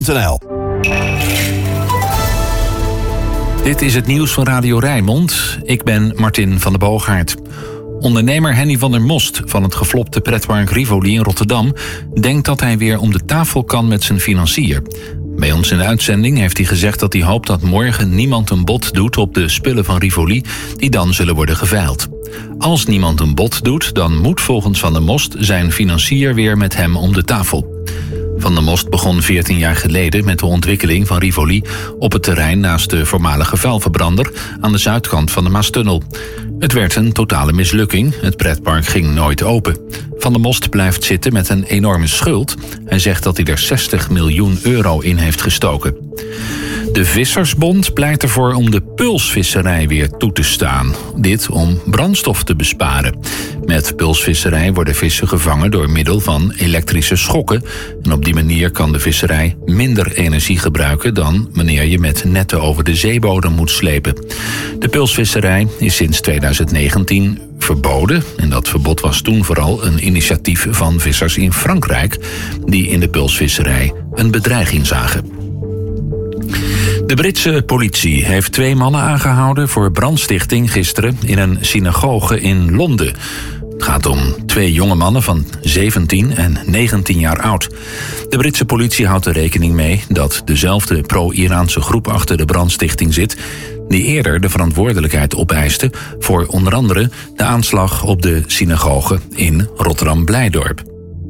Dit is het nieuws van Radio Rijnmond. Ik ben Martin van der Boogaard. Ondernemer Henny van der Most van het geflopte pretpark Rivoli in Rotterdam denkt dat hij weer om de tafel kan met zijn financier. Bij ons in de uitzending heeft hij gezegd dat hij hoopt dat morgen niemand een bod doet op de spullen van Rivoli die dan zullen worden geveild. Als niemand een bod doet, dan moet volgens Van der Most zijn financier weer met hem om de tafel. Van der Most begon 14 jaar geleden met de ontwikkeling van Rivoli op het terrein naast de voormalige vuilverbrander aan de zuidkant van de Maastunnel. Het werd een totale mislukking. Het pretpark ging nooit open. Van der Most blijft zitten met een enorme schuld. Hij zegt dat hij er 60 miljoen euro in heeft gestoken. De Vissersbond pleit ervoor om de pulsvisserij weer toe te staan. Dit om brandstof te besparen. Met pulsvisserij worden vissen gevangen door middel van elektrische schokken. En op die manier kan de visserij minder energie gebruiken dan wanneer je met netten over de zeebodem moet slepen. De pulsvisserij is sinds 2019 verboden. En dat verbod was toen vooral een initiatief van vissers in Frankrijk die in de pulsvisserij een bedreiging zagen. De Britse politie heeft 2 mannen aangehouden voor brandstichting gisteren in een synagoge in Londen. Het gaat om 2 jonge mannen van 17 en 19 jaar oud. De Britse politie houdt er rekening mee dat dezelfde pro-Iraanse groep achter de brandstichting zit die eerder de verantwoordelijkheid opeiste voor onder andere de aanslag op de synagoge in Rotterdam-Blijdorp.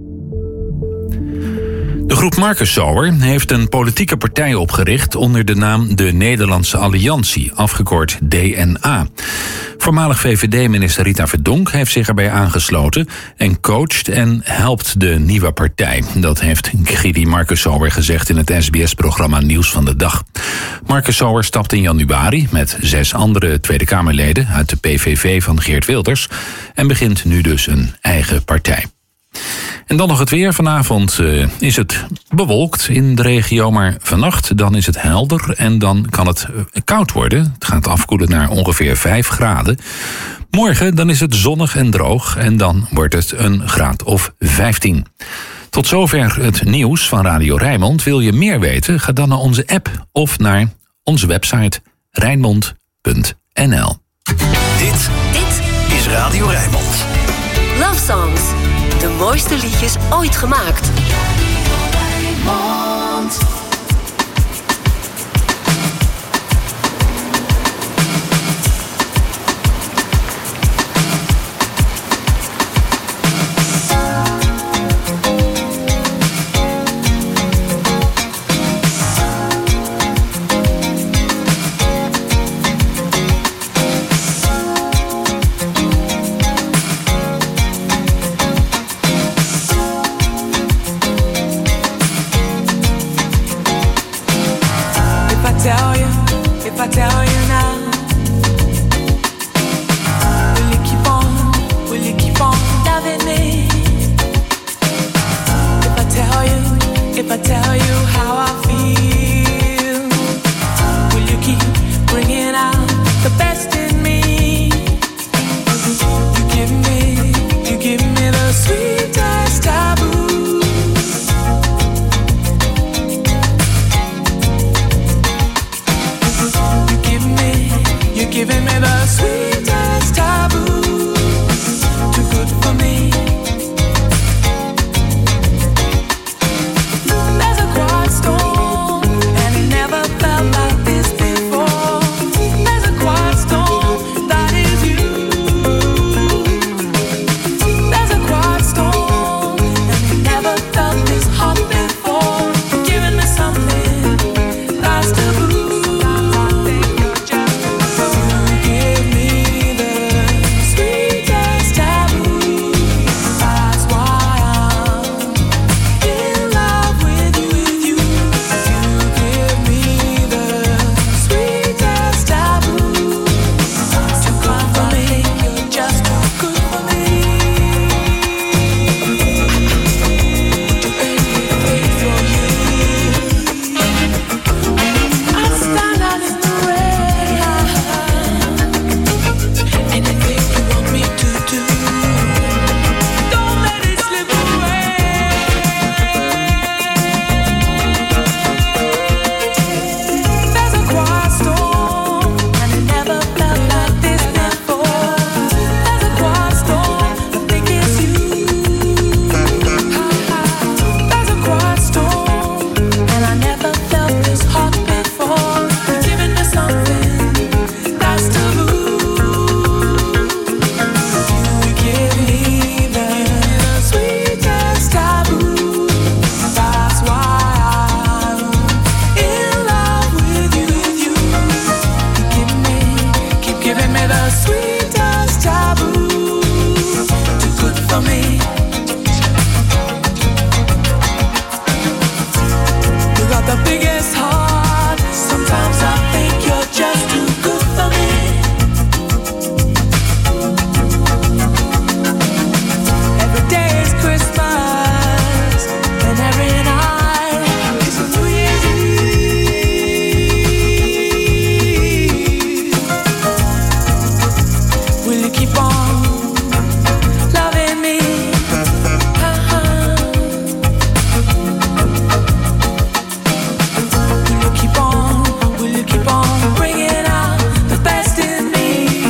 De groep Marcus Sauer heeft een politieke partij opgericht onder de naam de Nederlandse Alliantie, afgekort DNA. Voormalig VVD-minister Rita Verdonk heeft zich erbij aangesloten en coacht en helpt de nieuwe partij. Dat heeft Gidi Marcus Sauer gezegd in het SBS-programma Nieuws van de Dag. Marcus Sauer stapt in januari met 6 andere Tweede Kamerleden uit de PVV van Geert Wilders en begint nu dus een eigen partij. En dan nog het weer. Vanavond is het bewolkt in de regio, maar vannacht dan is het helder en dan kan het koud worden. Het gaat afkoelen naar ongeveer 5 graden. Morgen dan is het zonnig en droog en dan wordt het een graad of 15. Tot zover het nieuws van Radio Rijnmond. Wil je meer weten? Ga dan naar onze app of naar onze website rijnmond.nl. Dit is Radio Rijnmond. Love Songs. De mooiste liedjes ooit gemaakt. If I tell you now, will you keep on loving me? If I tell you how I feel, will you keep bringing out the best in me? You give me the sweetest taboo. Me the biggest heart. Sometimes I think you're just too good for me. Every day is Christmas, and every night is a New Year's Eve. Will you keep on loving me? Will you keep on bringing out the best in me?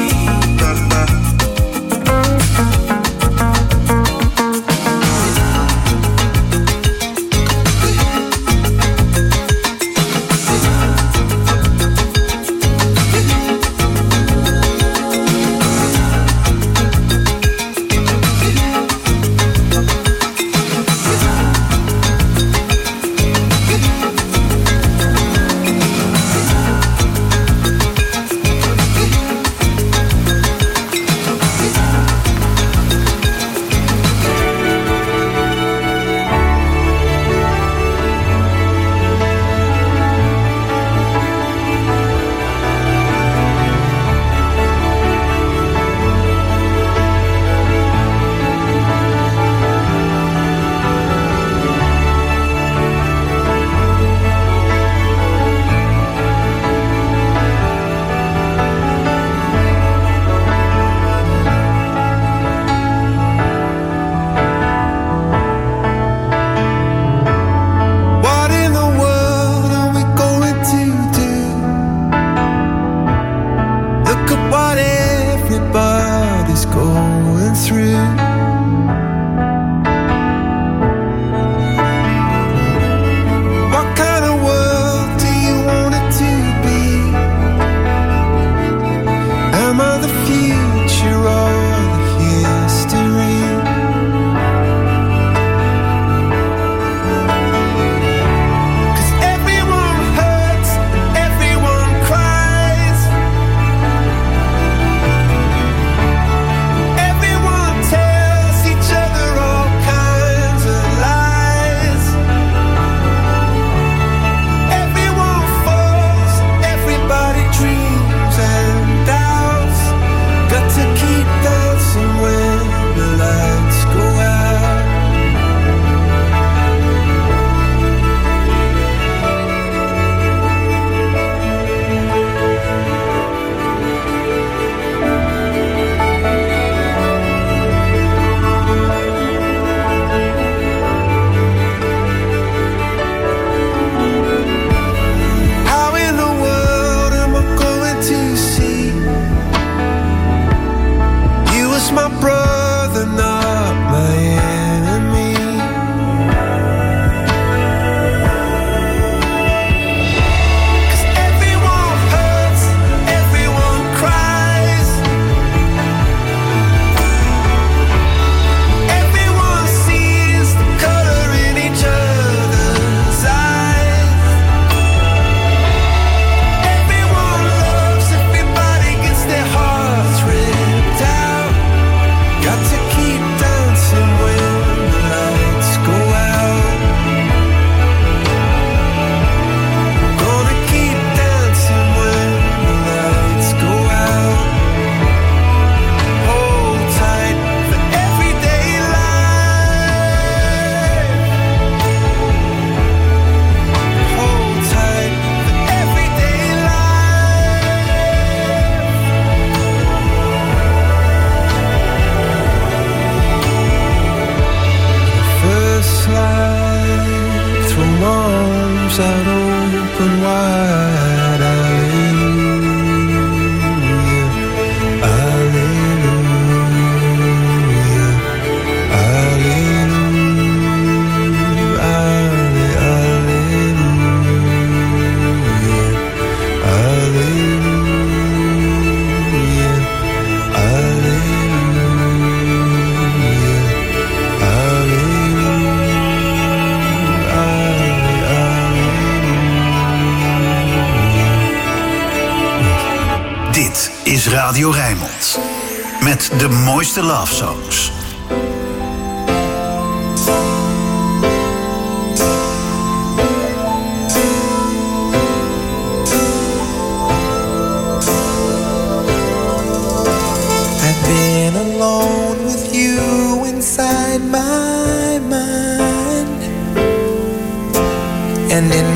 is Radio Rijnmond. Met de mooiste love songs.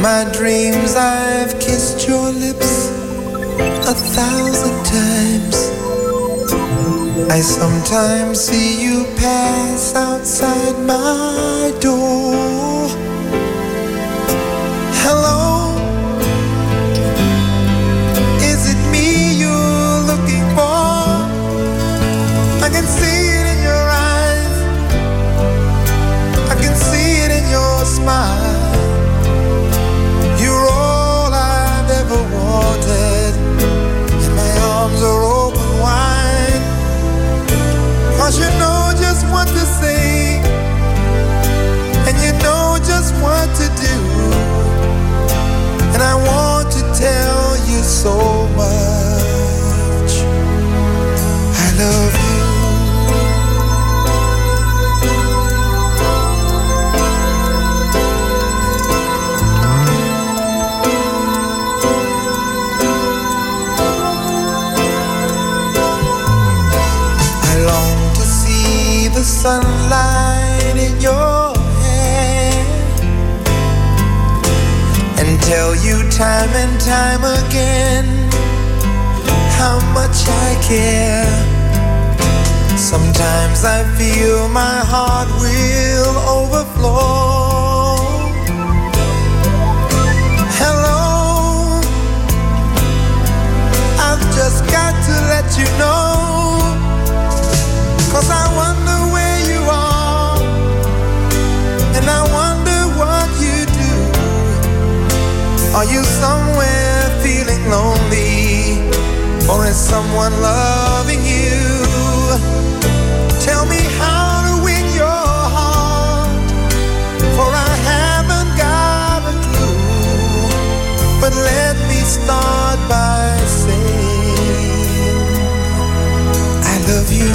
my dreams I've kissed your lips 1,000 times. I sometimes see you pass outside my door. Hello, is it me you're looking for? I can see it in your eyes, I can see it in your smile. You're all I've ever wanted, and my arms are open wide. 'Cause you know just what to say, and you know just what to do. And I want to tell you so much. I love you. The sunlight in your hair and tell you time and time again how much I care. Sometimes I feel my heart will overflow. Hello, I've just got to let you know, 'cause I wonder where you are, and I wonder what you do. Are you somewhere feeling lonely, or is someone loving you? Tell me how to win your heart, for I haven't got a clue. But let me start by saying I love you.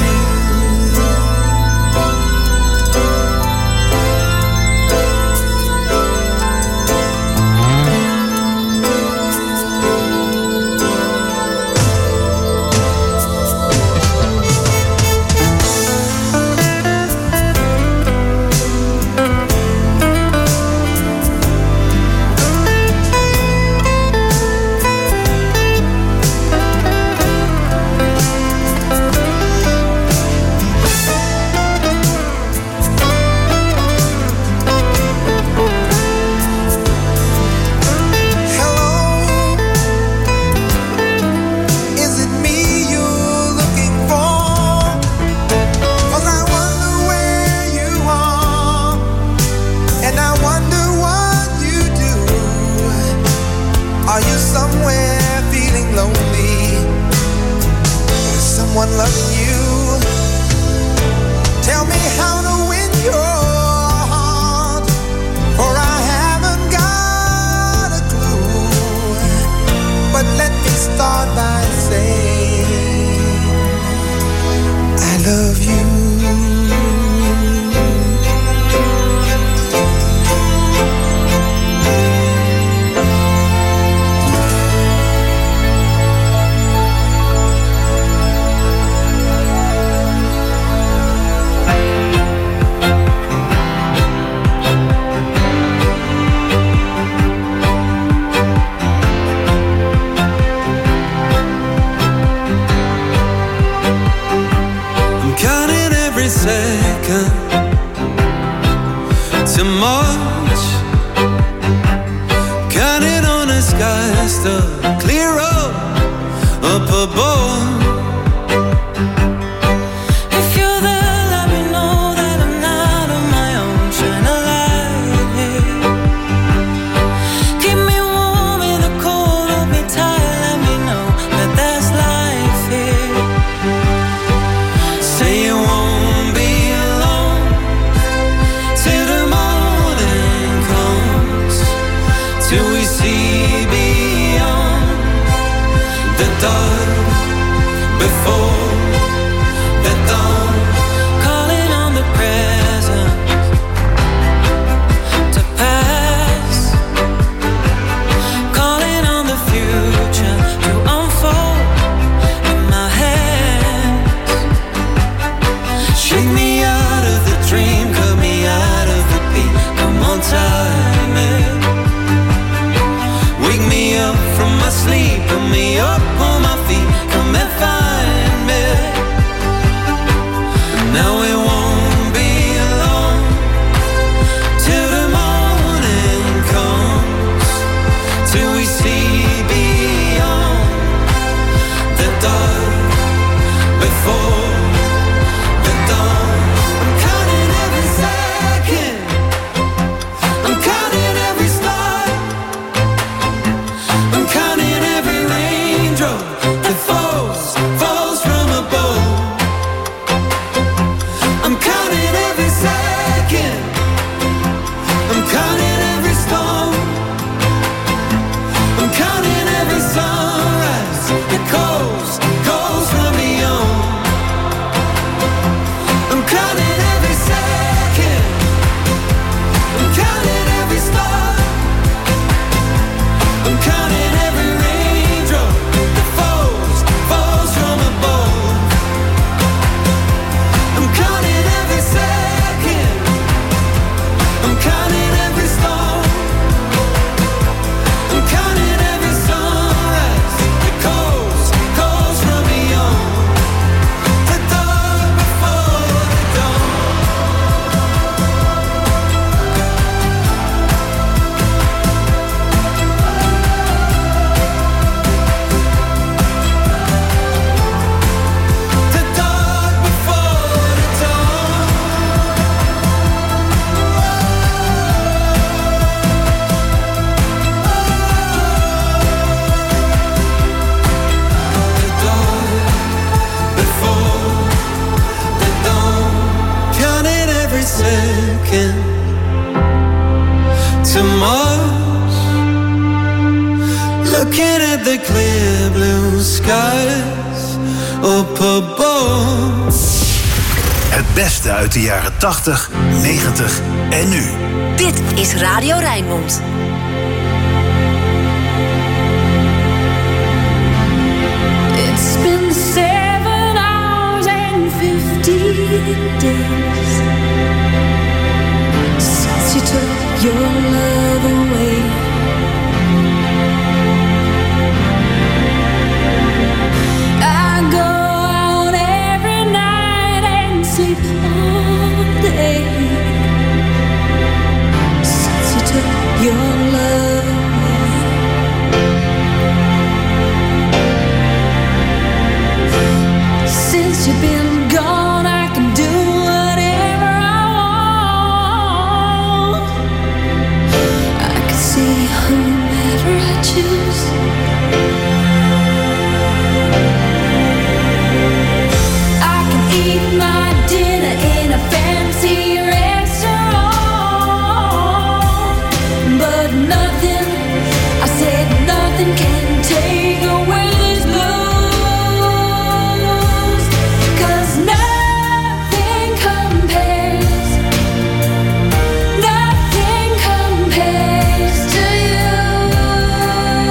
Someone loving you. Tell me how to win your heart, for I haven't got a clue. But let me start by saying I love you. Second too much, counting on the skies to clear up above. If you're there, let me know that I'm not on my own, shine a light here. Keep me warm in the cold, hold me tight, let me know that there's life here. Say you won't till we see beyond the dark before the dawn. Calling on the present to pass, calling on the future to unfold in my hands. Shake me out of the dream, cut me out of the beat. Come on, time it. from my sleep, put me up on my feet, come and find me. Now we won't be alone till the morning comes, till we see beyond the dark before the dawn. I'm counting every second, I'm counting every star, I'm counting every raindrop that falls from above. I'm counting every second, I'm counting every storm, I'm counting every sunrise that calls from beyond. I'm counting every second, I'm counting every star, I'm counting every raindrop that falls from above. I'm counting every second, I'm counting every storm, I'm counting every sunrise that calls from beyond the dark before the dawn. The dark before the dawn. The dark before the dawn. Counting every second to Mars, looking at the clear blue skies up above. Het beste uit de jaren 80, 90 en nu. Dit is Radio Rijnmond. It's been 7 hours and 15 days since you took your love away. I go out every night and sleep all day since you took your love away. Since you've been gone, I can do whatever I want. I can see whomever I choose. I can eat my dinner in a fancy restaurant, but nothing, I said nothing can take away this blues. 'Cause nothing compares to you.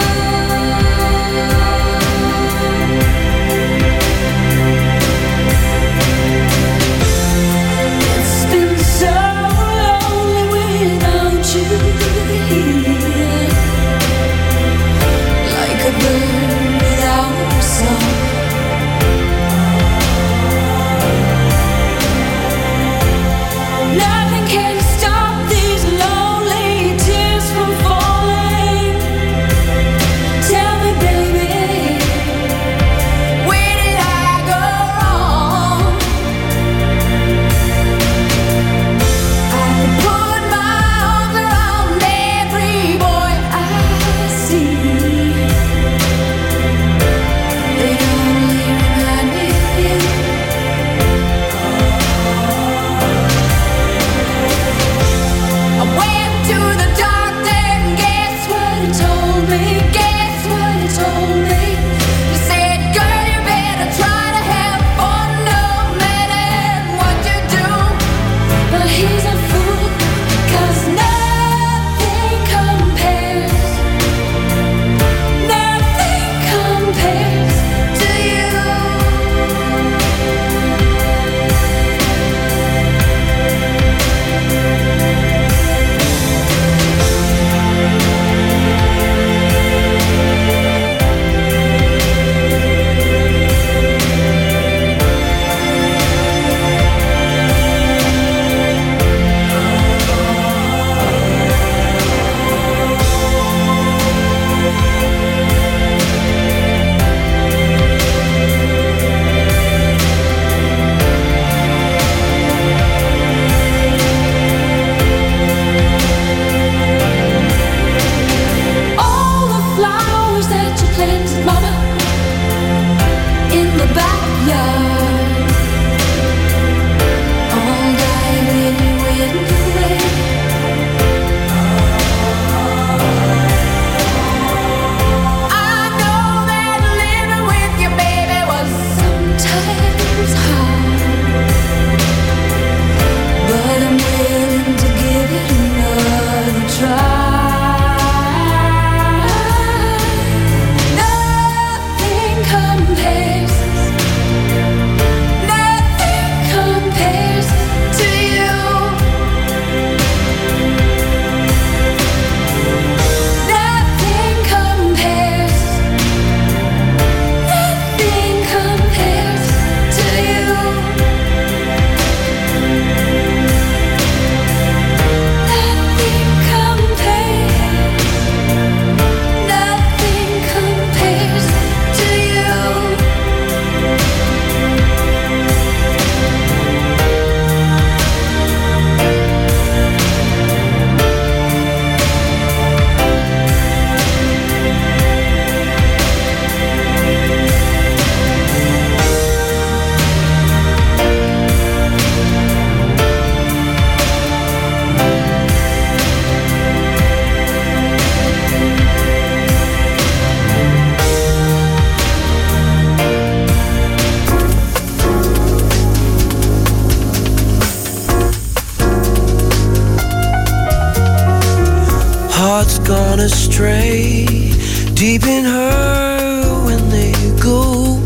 stray deep in her when they go.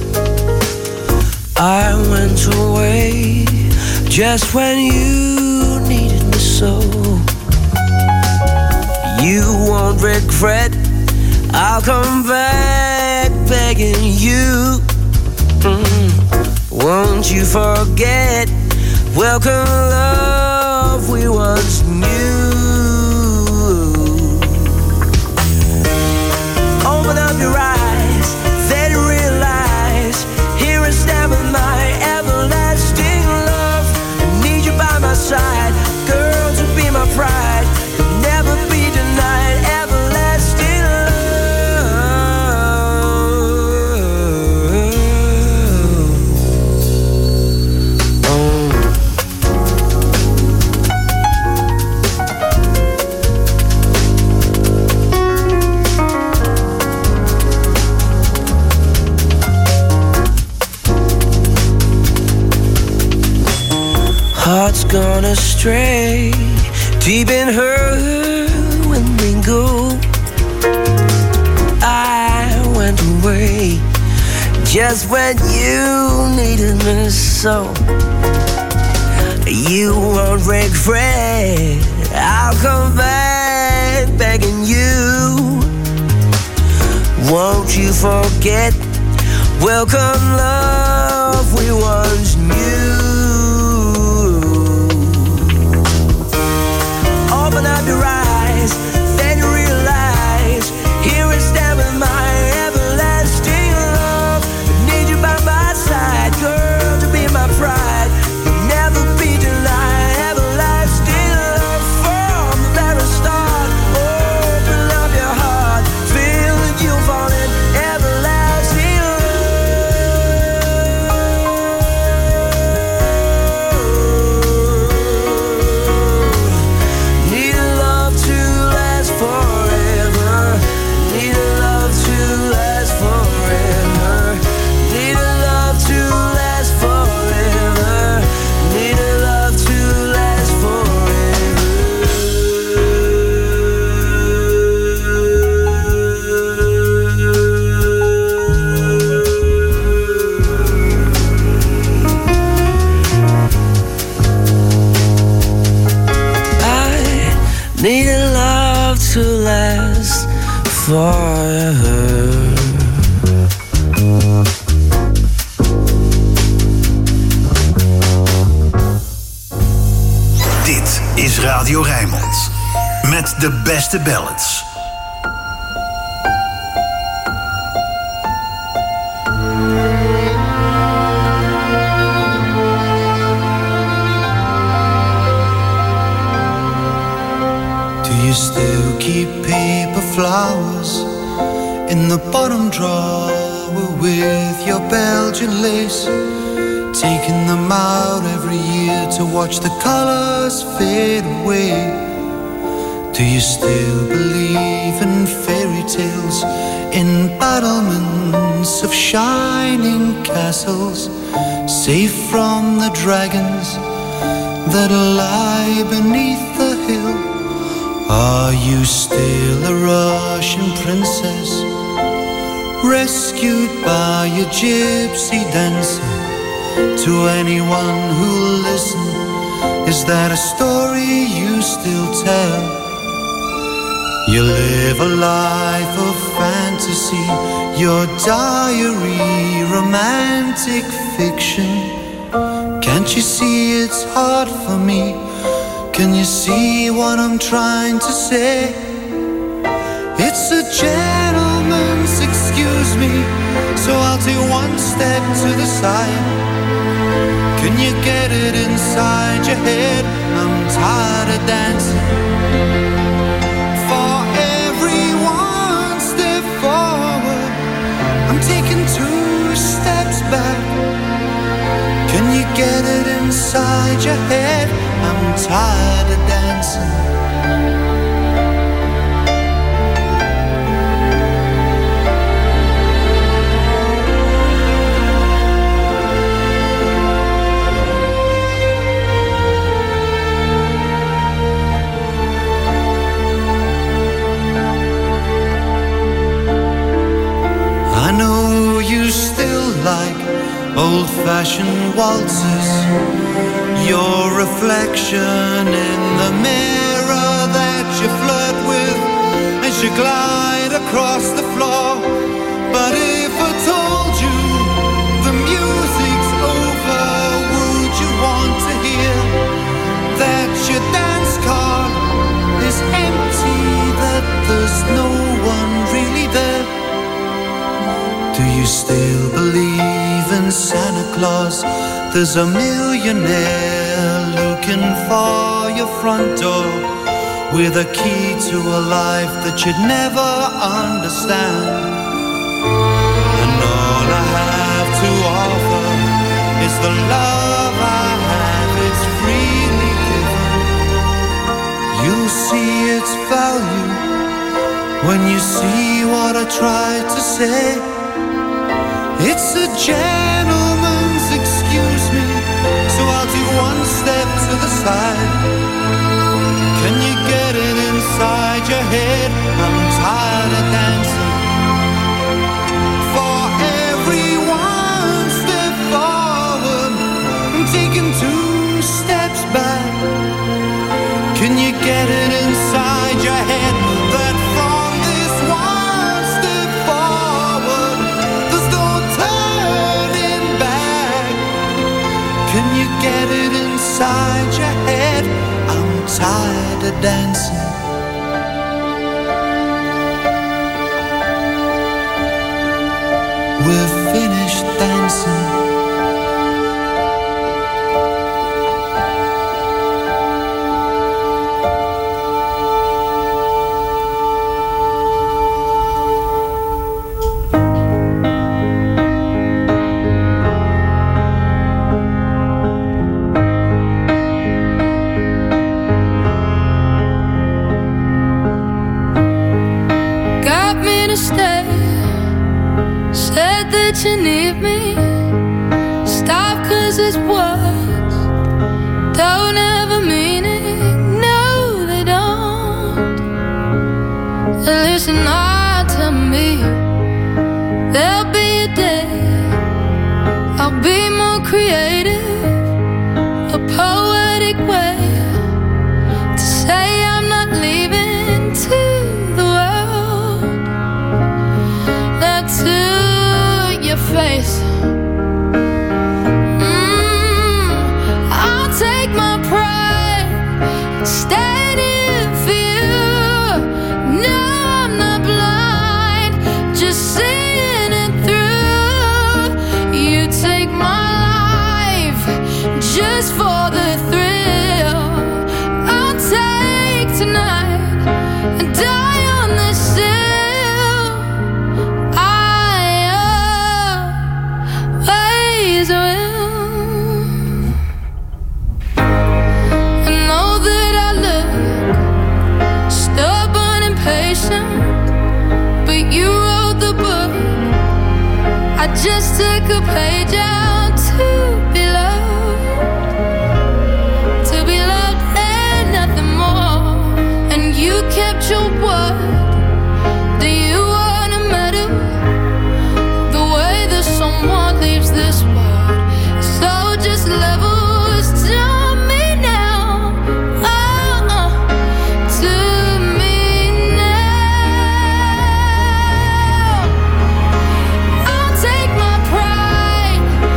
I went away just when you needed me so. You won't regret, I'll come back begging you. Won't you forget, welcome love we once knew. Open up your eyes, then realize, here I stand with my everlasting love. I need you by my side, girl, to be my pride. You'll never be denied everlasting heart's gone astray, deep in her when we go. I went away just when you needed me so. You won't regret, I'll come back begging you. Won't you forget, welcome love we once knew. Open up your eyes, then realize, here I stand with my everlasting love. I need you by my side, girl, to be my pride. You'll never be denied everlasting love from the very start. Open up your heart, feel that you'll fall in everlasting needed love to last forever. Dit is Radio Rijnmond. Met de beste ballads. You still keep paper flowers in the bottom drawer with your Belgian lace, taking them out every year to watch the colors fade away. Do you still believe in fairy tales, in battlements of shining castles, safe from the dragons that lie beneath the hill? Are you still a Russian princess, rescued by a gypsy dancer? To anyone who'll listen, is that a story you still tell? You live a life of fantasy, your diary romantic fiction. Can't you see it's hard for me? Can you see what I'm trying to say? It's a gentleman's excuse me, so I'll take one step to the side. Can you get it inside your head? I'm tired of dancing. For every one step forward, I'm taking 2 steps back. Can you get it inside your head? I'm tired of dancing. old-fashioned waltzes, your reflection in the mirror that you flirt with as you glide across the floor. But if I told you the music's over, would you want to hear that your dance card is empty, that there's no one really there? Do you still believe in Santa Claus? There's a millionaire looking for your front door with a key to a life that you'd never understand. And all I have to offer is the love I have, it's freely given. You'll see its value when you see what I tried to say. It's a gentleman's excuse me, so I'll take one step to the side. Can you get it inside your head? I'm tired of dancing. For every one step forward, I'm taking 2 steps back. Can you get it inside your head that from this one step forward, there's no turning back? Can you get it inside your head? I'm tired of dancing. We're finished dancing. You need me. Stop, 'cause it's words don't ever mean it. No, they don't. Listen, to me, there'll be a day I'll be more creative, a poetic way to say I'm not leaving to the world. That's your face. I'll take my pride, stand in for you. No, I'm not blind, just seeing it through. You take my life just for the thrill. I'll take tonight and die on this hill. But you wrote the book, I just took a page out to be loved and nothing more. And you kept your word. Do you want a medal? The way that someone leaves this world, so just levels to me now. To me now. I'll take my pride,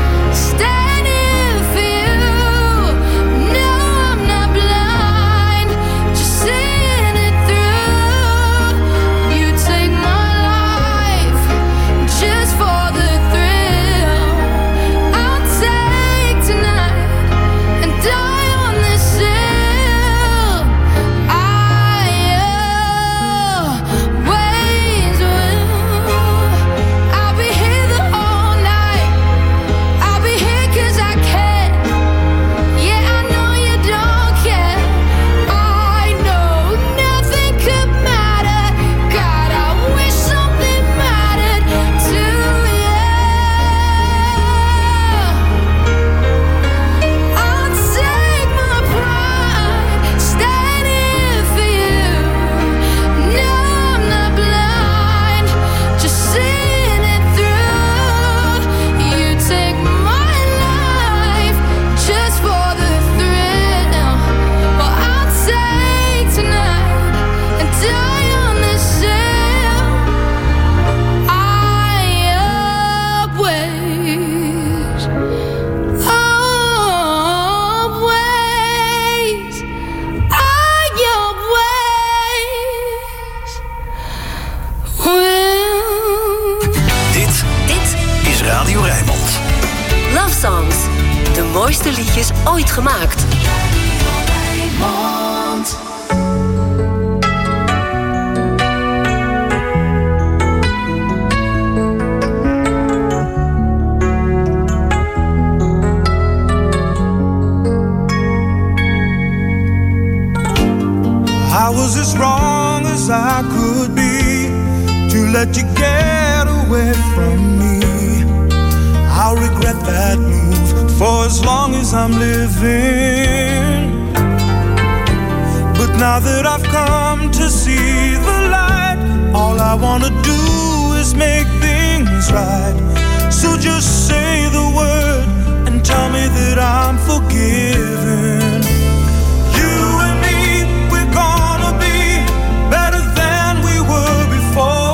Radio Rijnmond. Love Songs. De mooiste liedjes ooit gemaakt. I was as wrong as I could be to let you get away from me. I'll regret that move for as long as I'm living. But now that I've come to see the light, all I wanna do is make things right. So just say the word and tell me that I'm forgiven. You and me, we're gonna be better than we were before.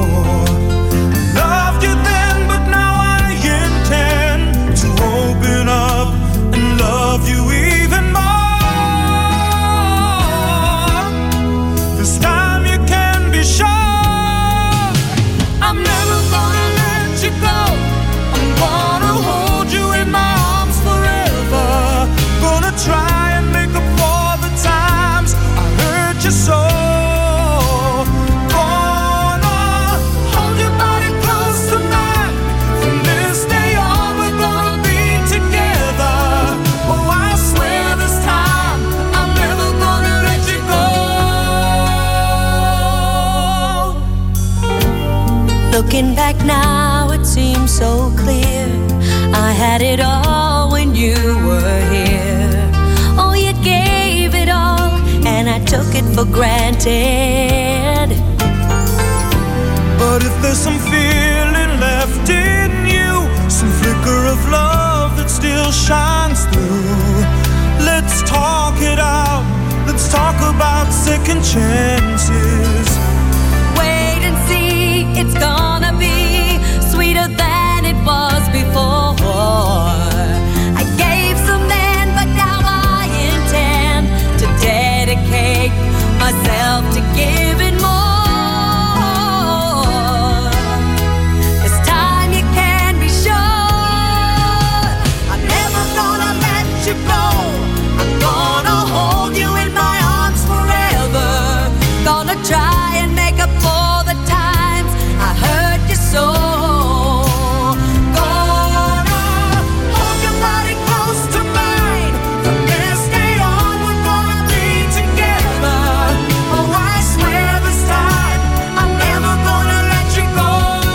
Loved you then, but now I intend to open up and love you even more. This time you can be sure I'm never gonna let you go. I'm gonna hold you in my arms forever. Gonna try and make up for the times I hurt you so. Gonna hold your body close to mine. From this day on we're gonna be together. Oh, I swear this time I'm never gonna let you go. Looking back now, it seems so clear. I had it all when you were here. Oh, you gave it all, and I took it for granted. But if there's some feeling left in you, some flicker of love that still shines through, let's talk it out. Let's talk about second chances. Wait and see, it's gonna be sweeter than it was before. I gave some then, but now I intend to dedicate myself to giving more. This time you can be sure I'm never gonna let you go. I'm gonna hold you in my arms forever. Gonna try and make up for the times I hurt you so. Gonna hold your body close to mine. From this day on we're gonna be together. Oh, I swear this time I'm never gonna let you go.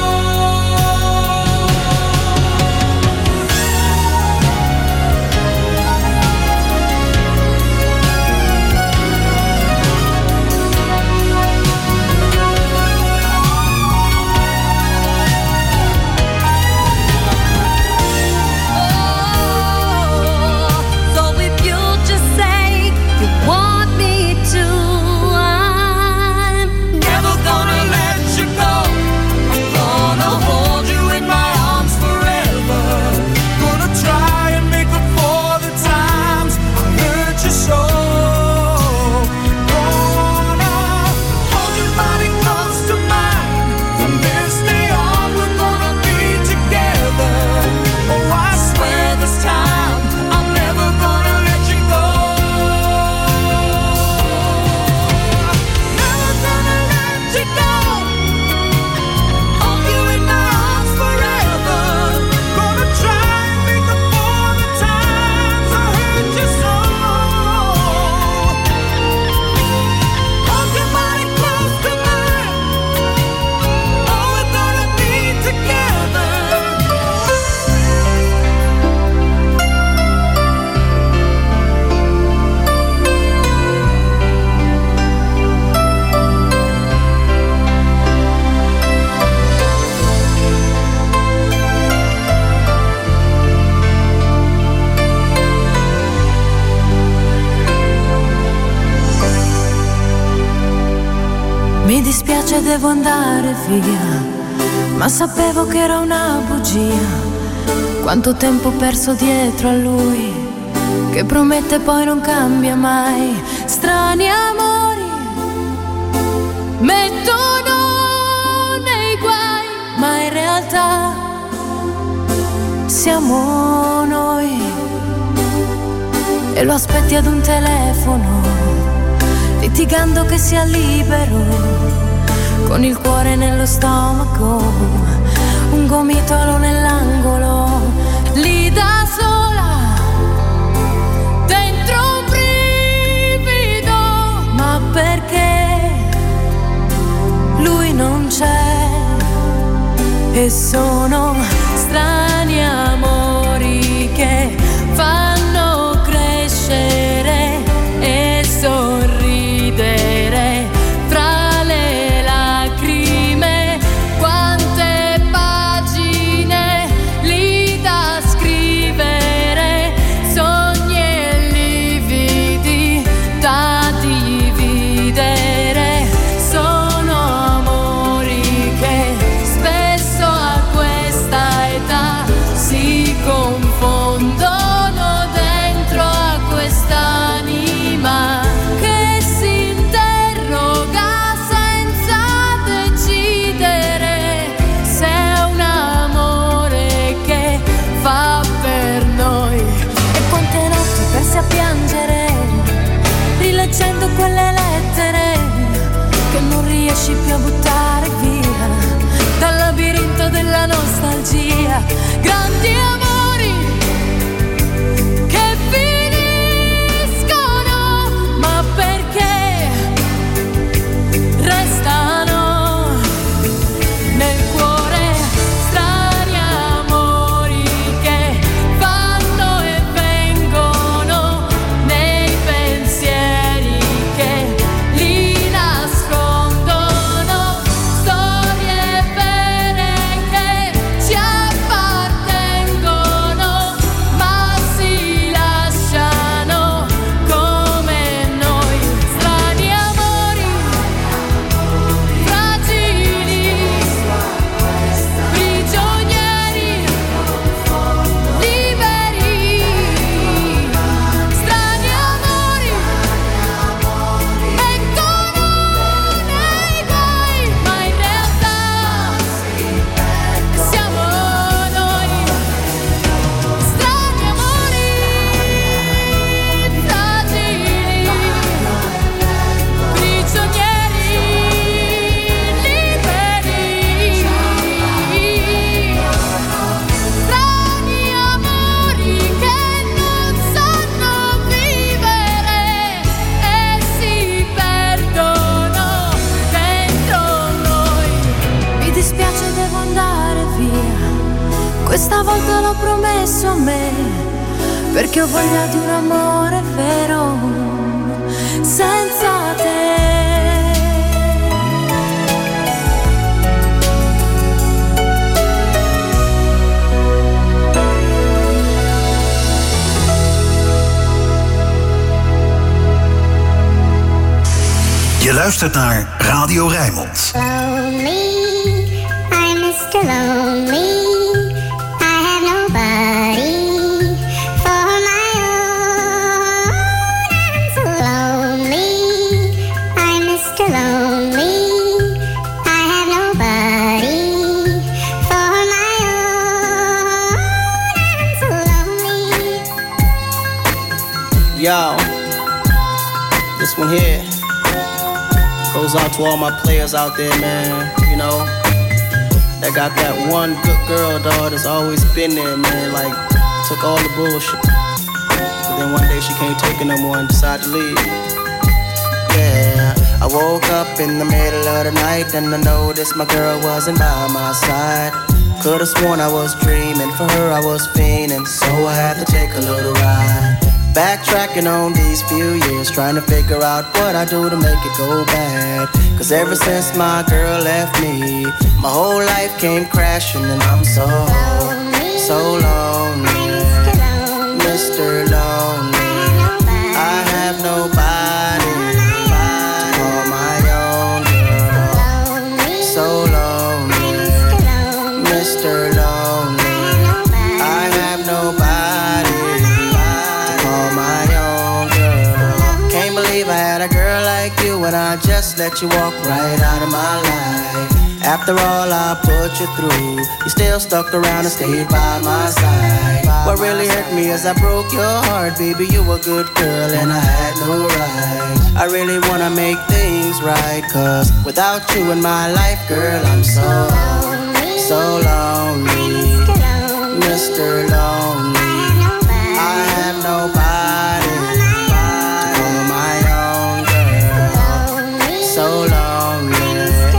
So if you'll just say you want me to, I'm never gonna let you go. I'm gonna hold you in my arms forever. Gonna try and make up for the times I hurt you so. Gonna hold your body close to mine. From this day on we're gonna be together. Oh, I swear this time I'm never gonna let you go. Never gonna let you go. Hold you in my arms forever. Gonna try and make up for the times I hurt you so. Hold your body close to mine. Oh, we're gonna be together. Mi dispiace, devo andare via, ma sapevo che era una bugia. Quanto tempo perso dietro a lui, che promette poi non cambia mai. Strani amori mettono nei guai, ma in realtà siamo noi. E lo aspetti ad un telefono, litigando che sia libero, con il cuore nello stomaco, un gomitolo nell'angolo, lì da sola, dentro un brivido, ma perché lui non c'è? E sono strani amori che fanno crescere e sorridere fra le lacrime. Quante pagine lì da scrivere, sogni e lividi da dividere. Sono amori che spesso a questa età si confondono dentro a quest'anima che si interroga senza decidere se è un amore che fa per noi. E quante notti persi a piangere, rileggendo quelle lettere che non riesci più a buttare via dal labirinto della nostalgia. Grandi amori che finiscono, ma perché restano nel cuore. Strani amori che vanno e vengono nei pensieri che li nascondono. Storie vere che ci appartengono, ma si lasciano come noi. Strani amori, fragili, prigionieri, liberi. Strani amori, vengono nei guai, ma in realtà siamo noi. Strani amori, fragili, prigionieri, liberi. Strani amori che non sanno vivere e si perdono dentro noi. Mi dispiace, devo andare via, questa volta l'ho promesso a me, perché ho voglia di un amore vero senza te. Je luistert naar Radio Rijnmond. Lonely, I'm Mr. Lonely. I have nobody for my own. I'm so lonely, I'm Mr. Lonely. I have nobody for my own. I'm so lonely. Yo, this one here goes out to all my players out there, man. You know, that got that one good girl, dog, that's always been there, man. Like, took all the bullshit. But then one day she can't take it no more and decided to leave. Yeah, I woke up in the middle of the night and I noticed my girl wasn't by my side. Could've sworn I was dreaming, for her I was fiending, so I had to take a little ride. Backtracking on these few years, trying to figure out what I do to make it go bad. Cause ever since my girl left me, my whole life came crashing and I'm so lonely, Mr. Lonely. I have nobody to call my own girl. So lonely, Mr. Lonely. I have nobody to call my own girl. Can't believe I had a girl like you and I just let you walk right out of my life. After all I put you through, you still stuck around and stayed by my side. What really hurt me is I broke your heart, baby. You were a good girl and I had no right. I really wanna make things right, cause without you in my life, girl, I'm so lonely, Mr. Lonely. I have nobody to call my own, girl. So lonely,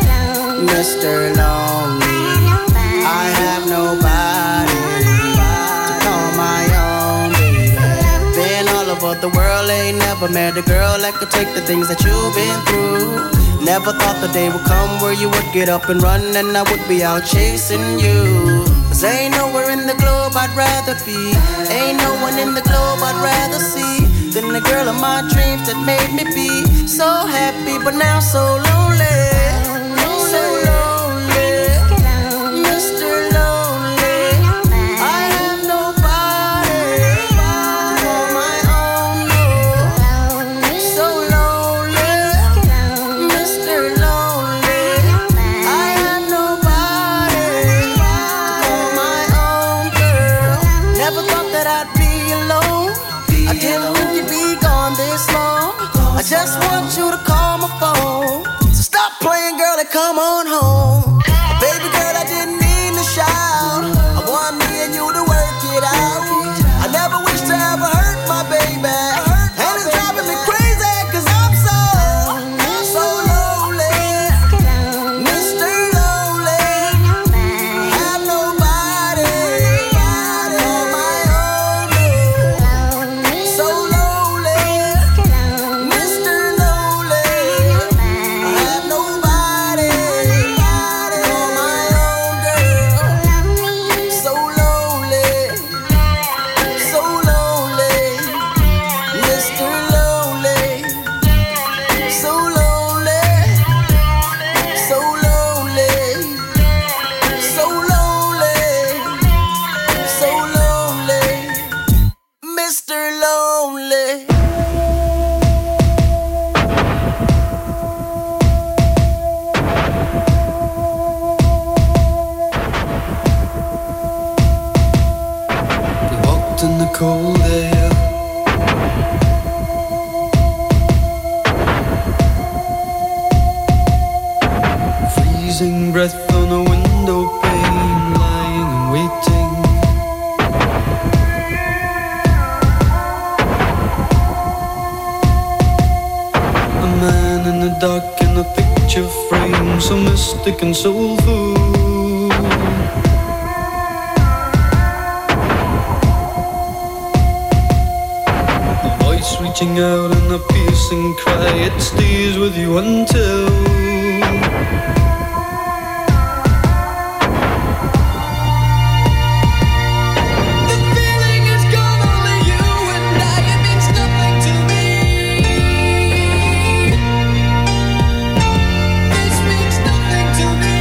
Mr. Lonely. I have nobody to call my own, baby. Been all over the world, ain't never met a girl that could take the things that you've been through. Never thought the day would come where you would get up and run and I would be out chasing you. Cause ain't nowhere in the globe I'd rather be, ain't no one in the globe I'd rather see than the girl of my dreams that made me be so happy but now so lonely. So lonely, Mr. Lonely. I have nobody to call my own, no. So lonely, Mr. Lonely. I have nobody to call my own, girl. Never thought that I'd be alone. I didn't think you'd be gone this long. I just want you to call my phone. So stop playing, girl, and come on home. Baby girl, I didn't mean to shout. I want me and you to work it out. I never wish to ever hurt my baby, and it's driving me crazy cause I'm so lonely, Mr. Lonely. Have nobody on my own. So lonely, Mr. Lonely. I have nobody on my own, girl. So lonely, so lonely, Mr. Lonely. So lonely, so lonely, so lonely, so lonely, Mr. Lonely. We walked in the cold air, freezing breath on a window pane, lying and waiting. A man in the dark in a picture frame, so mystic and soulful. A voice reaching out in a piercing cry, it stays with you until the feeling is gone, only you and I, it means nothing to me. This means nothing to me.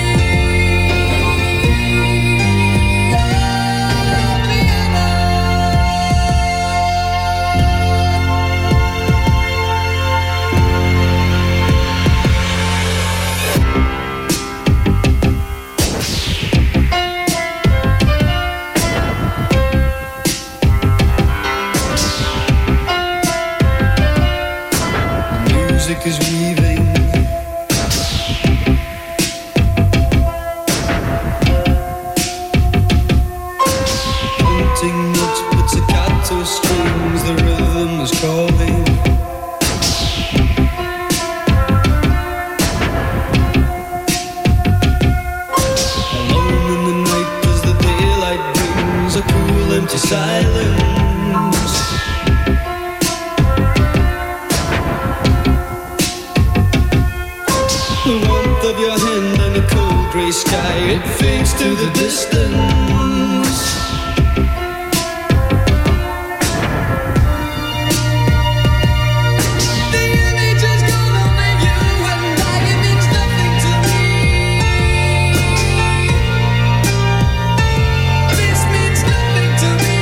Music is weaving, hunting notes, pizzicato strings, the rhythm is calling. Alone in the night as the daylight brings a cool empty silence. The warmth of your hand and a cold grey sky, it fades to the distance. The image is gone, only you and I, it means nothing to me. This means nothing to me.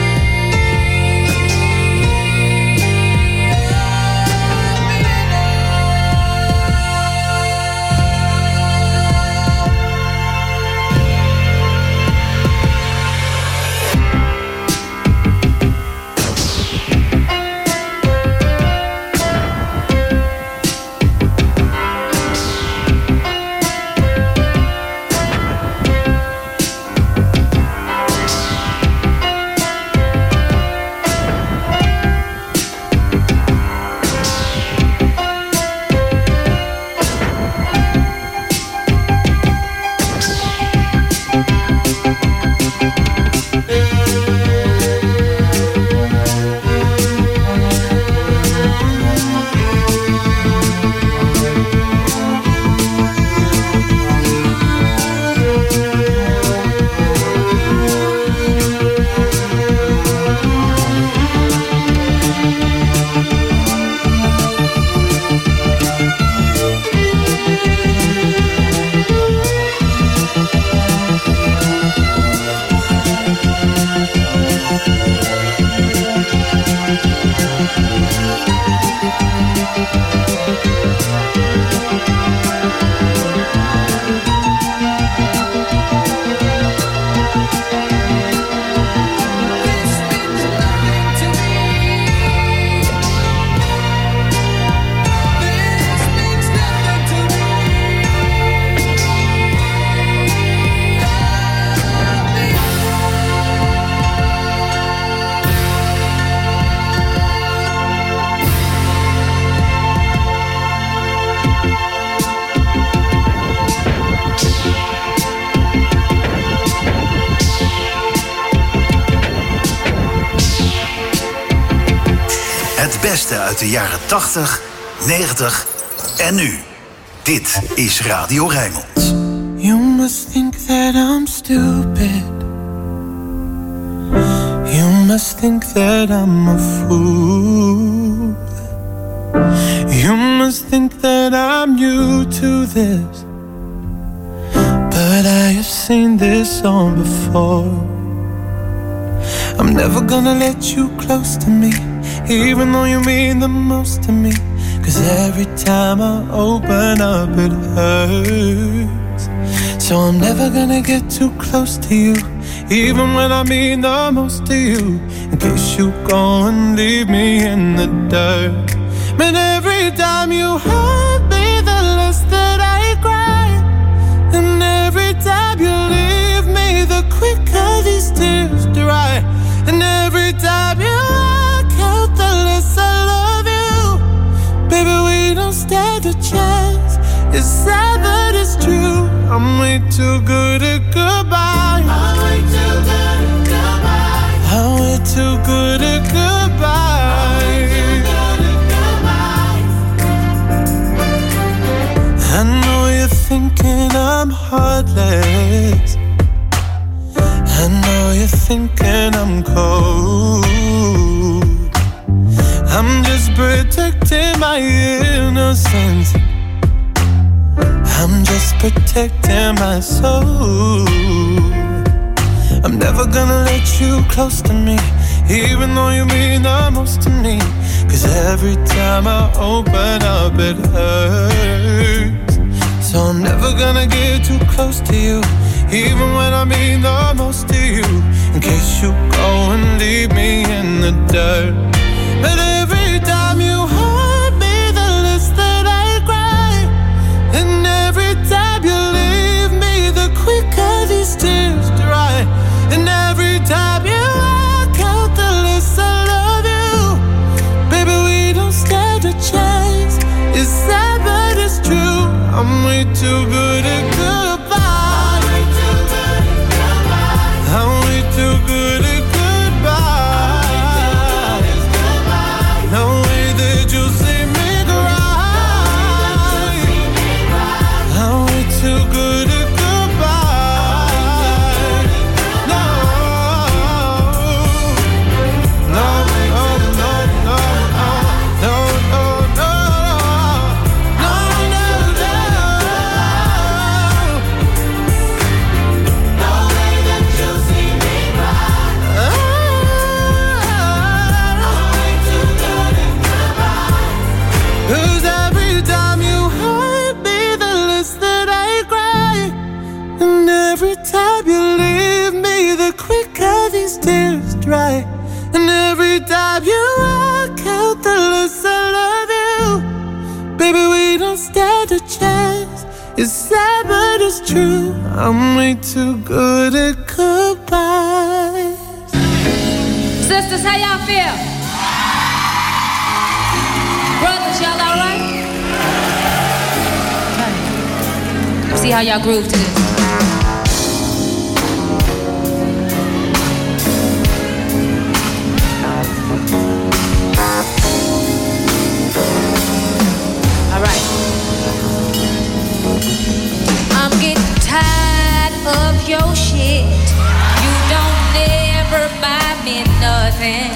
beste uit de jaren 80, 90 en nu. Dit is Radio Rijnmond. You must think that I'm stupid. You must think that I'm a fool. You must think that I'm new to this. But I have seen this song before. I'm never gonna let you close to me, even though you mean the most to me. 'Cause every time I open up it hurts. So I'm never gonna get too close to you, even when I mean the most to you, in case you go and leave me in the dirt. But every time you hurt me, the less that I cry. And every time you leave me, the quicker these tears dry. And every time you walk out, the less I love you. Baby, we don't stand a chance. It's sad but it's true. I'm way too good at goodbye. I'm way too good at goodbye. I'm way too good at goodbye. I know you're thinking I'm heartless. I know you're thinking I'm cold. I'm just protecting my innocence. I'm just protecting my soul. I'm never gonna let you close to me, even though you mean the most to me. 'Cause every time I open up it hurts. So I'm never gonna get too close to you, even when I mean the most to you, in case you go and leave me in the dirt. But every time you hurt me, the less that I cry. And every time you leave me, the quicker these tears dry. And every time you walk out, the less I love you. Baby, we don't stand a chance. It's sad but it's true. I'm way too good at goodbye. I'm way too good at goodbye. I'm way too good at goodbye. No way that you'll see me cry. I'm way too good at goodbye. No, no, no, no, no, no, no, no, no, no, no. No way that you'll see me cry. I'm way too good at goodbye. 'Cause every time you hurt me, the less that I cry. And every time you leave me, the quicker these tears dry. And every time you walk out, the less I love you. Baby, we don't stand a chance. It's sad but it's true. I'm way too good at goodbye. Sisters, how y'all feel? Brothers, y'all all right? See how y'all groove to this. All right. I'm getting tired of your shit. You don't never buy me nothing.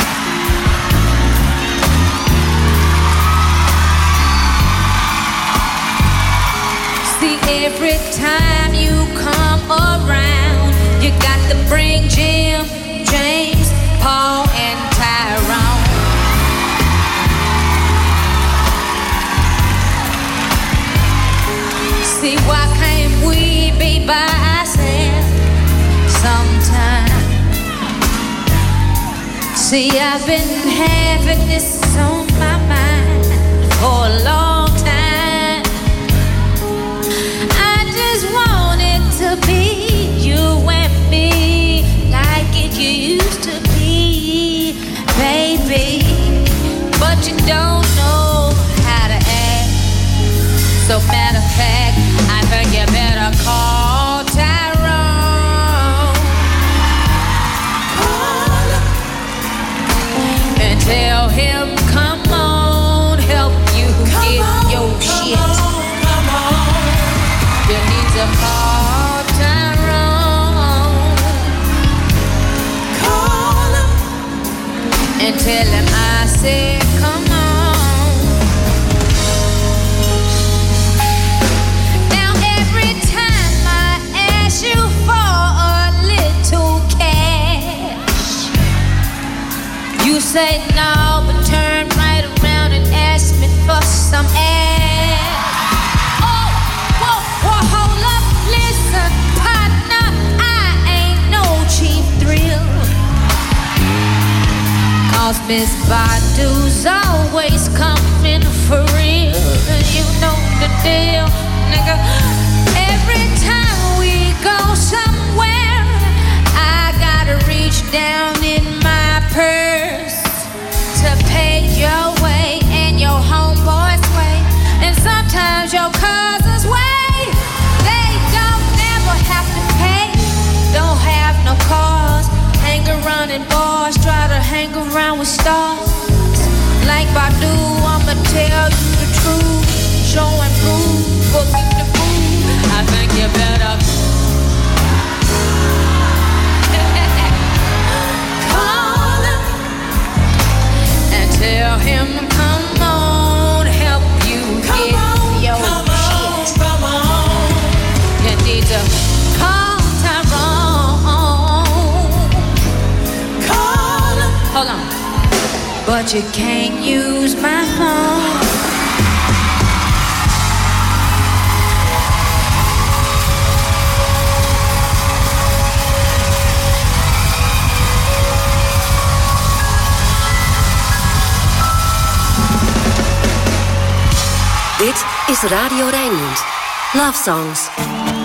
See, every time you come around, you got to bring Jim, James, Paul, and Tyrone. See, why can't we be by ourselves sometime? See, I've been having this on my mind for a long time. I just want it to be you and me, like it used to be, baby. But you don't know how to act. So matter of fact, I think you better call Tyrone and tell him come say no, but turn right around and ask me for some ass. Oh, whoa, hold up, listen, partner, I ain't no cheap thrill. 'Cause Miss Badu's always coming for real. You know the deal, nigga. Every time we go somewhere, I gotta reach down in my purse to pay your way and your homeboy's way, and sometimes your cousin's way. They don't never have to pay, don't have no cars, hang around and bars, try to hang around with stars. Like Badu, I'ma tell you the truth, show and prove, booking the food. I think you better call him and tell him, come on, help you get your shit. Come on. You need to call Tyrone. Call him. Hold on. But you can't use my phone. Dit is Radio Rijnmond. Love Songs.